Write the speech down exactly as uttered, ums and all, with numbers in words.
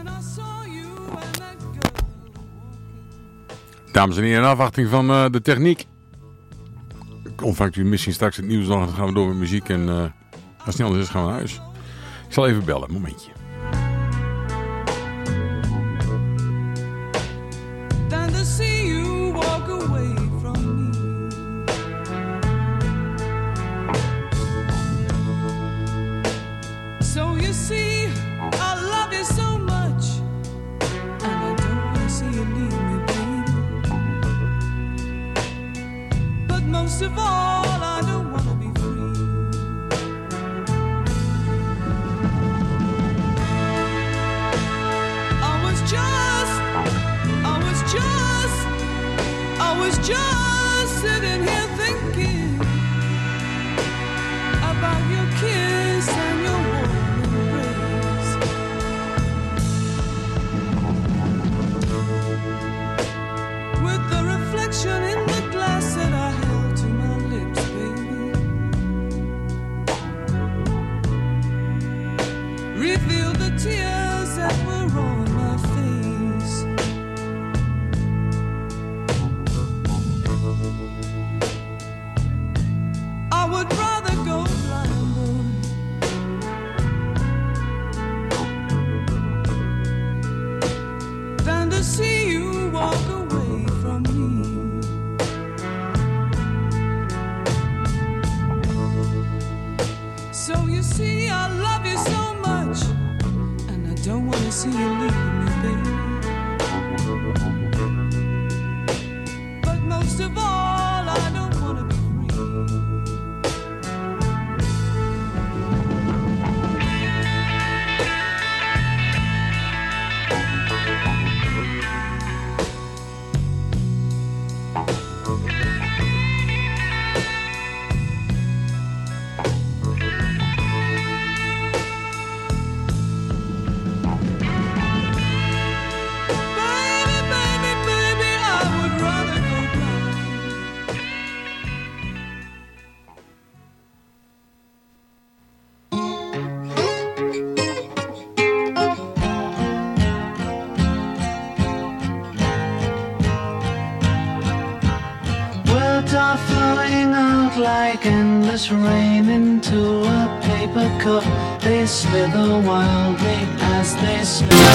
Dames en heren, in afwachting van uh, de techniek ontvangt u misschien straks het nieuws nog. Dan gaan we door met muziek en uh, als het niet anders is gaan we naar huis. Ik zal even bellen, een momentje. Most of all, I don't want to be free. I was just, I was just, I was just sitting here thinking about your kiss and your warm embrace. With the reflection in the glass that I held reveal the tears that were on my face. I would rather go blind than to see you walk away from me. So you see, I love you so much, and I don't want to see you leave me, baby. But most of all, I don't want to be like endless rain into a paper cup. They slither wildly as they slip.